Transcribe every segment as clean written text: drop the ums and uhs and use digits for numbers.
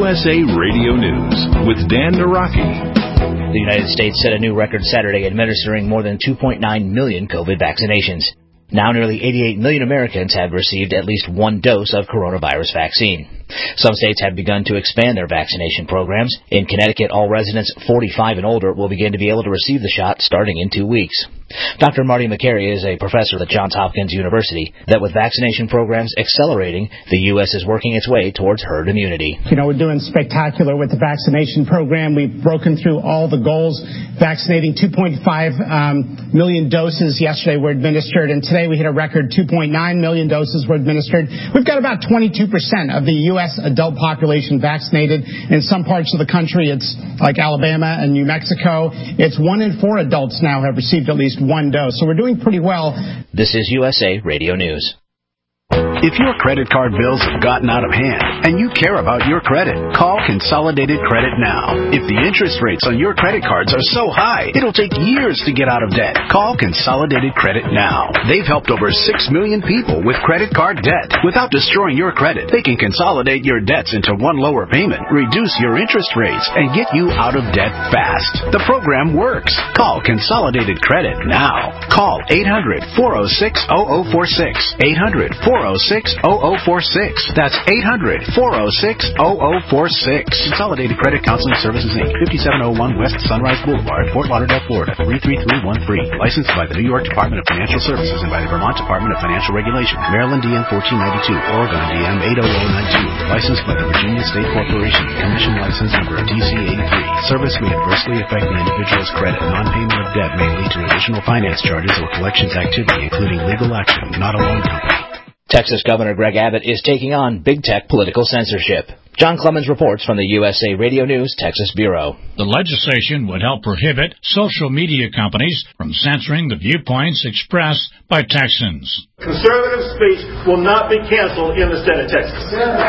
USA Radio News with Dan Naraki. The United States set a new record Saturday administering more than 2.9 million COVID vaccinations. Now nearly 88 million Americans have received at least one dose of coronavirus vaccine. Some states have begun to expand their vaccination programs. In Connecticut, all residents 45 and older will begin to be able to receive the shot starting in 2 weeks. Dr. Marty Makary is a professor at Johns Hopkins University that with vaccination programs accelerating, the U.S. is working its way towards herd immunity. We're doing spectacular with the vaccination program. We've broken through all the goals, vaccinating 2.5 million doses yesterday were administered, and today we hit a record 2.9 million doses were administered. We've got about 22% of the U.S. adult population vaccinated. In some parts of the country, it's like Alabama and New Mexico. It's 1 in 4 adults now have received at least one dose. So we're doing pretty well. This is USA Radio News. If your credit card bills have gotten out of hand and you care about your credit, call Consolidated Credit now. If the interest rates on your credit cards are so high, it'll take years to get out of debt. Call Consolidated Credit now. They've helped over 6 million people with credit card debt. Without destroying your credit, they can consolidate your debts into one lower payment, reduce your interest rates, and get you out of debt fast. The program works. Call Consolidated Credit now. Call 800-406-0046. 800-406-0046. That's 800-406-0046. Consolidated Credit Counseling Services, Inc., 5701 West Sunrise Boulevard, Fort Lauderdale, Florida, 33313. Licensed by the New York Department of Financial Services and by the Vermont Department of Financial Regulation. Maryland DN 1492, Oregon DM 80092. Licensed by the Virginia State Corporation. Commission license number DC83. Service may adversely affect the individual's credit. Non-payment of debt may lead to additional finance charges or collections activity, including legal action, not a loan company. Texas Governor Greg Abbott is taking on big tech political censorship. John Clemens reports from the USA Radio News Texas Bureau. The legislation would help prohibit social media companies from censoring the viewpoints expressed by Texans. Conservative speech will not be canceled in the state of Texas.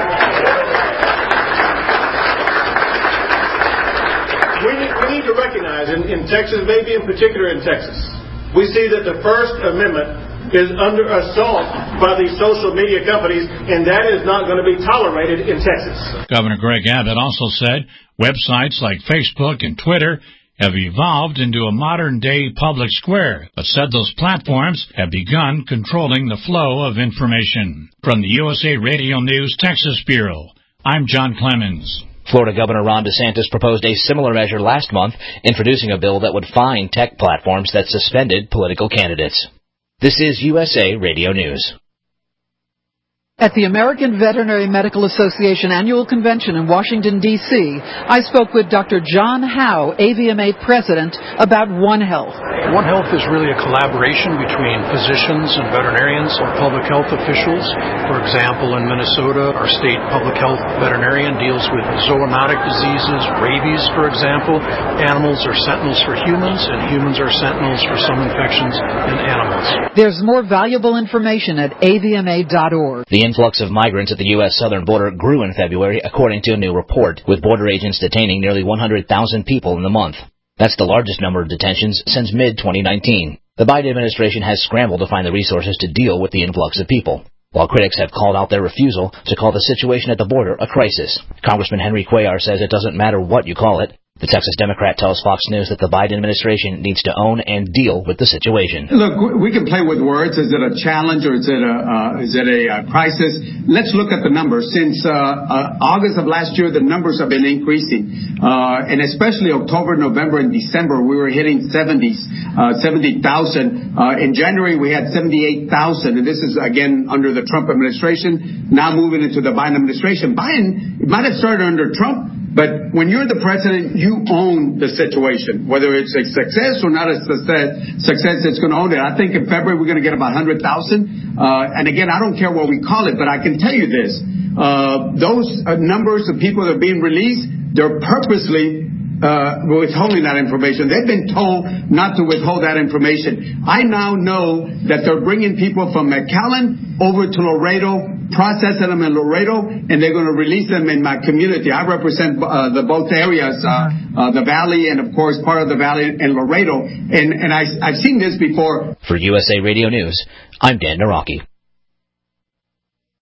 We need to recognize in Texas, maybe in particular in Texas, we see that the First Amendment is under assault by these social media companies, and that is not going to be tolerated in Texas. Governor Greg Abbott also said websites like Facebook and Twitter have evolved into a modern-day public square, but said those platforms have begun controlling the flow of information. From the USA Radio News Texas Bureau, I'm John Clemens. Florida Governor Ron DeSantis proposed a similar measure last month, introducing a bill that would fine tech platforms that suspended political candidates. This is USA Radio News. At the American Veterinary Medical Association Annual Convention in Washington, D.C., I spoke with Dr. John Howe, AVMA President, about One Health. One Health is really a collaboration between physicians and veterinarians or public health officials. For example, in Minnesota, our state public health veterinarian deals with zoonotic diseases, rabies, for example. Animals are sentinels for humans, and humans are sentinels for some infections in animals. There's more valuable information at avma.org. The influx of migrants at the U.S. southern border grew in February, according to a new report, with border agents detaining nearly 100,000 people in the month. That's the largest number of detentions since mid-2019. The Biden administration has scrambled to find the resources to deal with the influx of people, while critics have called out their refusal to call the situation at the border a crisis. Congressman Henry Cuellar says it doesn't matter what you call it. The Texas Democrat tells Fox News that the Biden administration needs to own and deal with the situation. Look, we can play with words. Is it a challenge or is it a crisis? Let's look at the numbers. Since August of last year, the numbers have been increasing. And especially October, November, and December, we were hitting 70,000. In January, we had 78,000. And this is, again, under the Trump administration. Now moving into the Biden administration. Biden, it might have started under Trump. But when you're the president, you own the situation. Whether it's a success or not a success, it's going to own it. I think in February we're going to get about 100,000. And again, I don't care what we call it, but I can tell you this. Those numbers of people that are being released, they're purposely withholding that information. They've been told not to withhold that information. I now know that they're bringing people from McAllen over to Laredo, processing them in Laredo, and they're going to release them in my community. I represent the both areas, the Valley and, of course, part of the Valley and Laredo. And I've seen this before. For USA Radio News, I'm Dan Naraki.